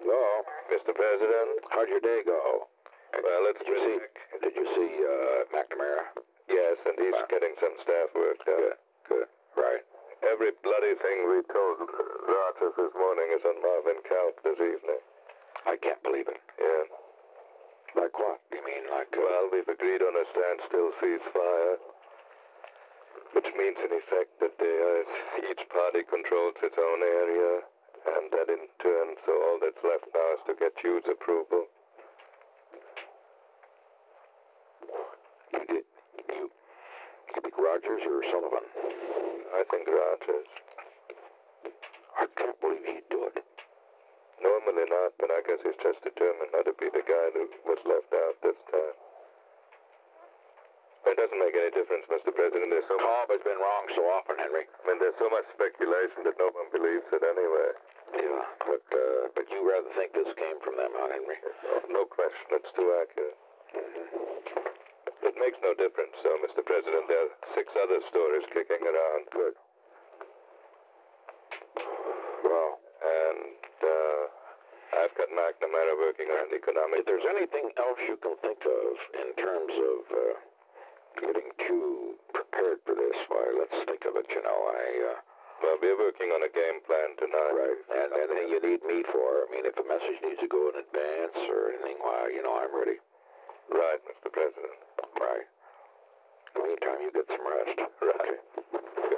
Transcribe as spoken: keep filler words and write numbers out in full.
Hello? Mister President? How'd your day go? Well, it's did you see, Did you see uh, McNamara? Yes, and he's Wow. getting some staff work done. Good, good. Right. Every bloody thing we told Rogers this morning is on Marvin Count this evening. I can't believe it. Yeah. Like what? You mean like... Uh, Well, we've agreed on a standstill ceasefire, which means in effect that uh, each party controls its own area, and that in turn, so all that's left now is to get Hugh's approval. you did... You... You think Rogers or Sullivan? I think Rogers. I can't believe he'd do it. Normally not, but I guess he's just determined not to be the guy who was left out this time. It doesn't make any difference, Mister President. There's so Cobb has been wrong so often, Henry. I mean, there's so much speculation that no one believes it anyway. Yeah, but, uh, but you rather think this came from them, huh, Henry? Oh, no question, it's too accurate. Mm-hmm. It makes no difference, so, Mister President. There are six other stories kicking around. Good. Well, And, uh, I've got McNamara working on economic... if there's anything else you can think of in terms of, uh, getting Q prepared for this, why, let's think of it, you know, I, uh... Well, we're working on a game plan tonight. Right, and anything you need me for, I mean, if a message needs to go in advance or anything, why, you know, I'm ready. Right, Mister President. Right. In the meantime, you get some rest. Right.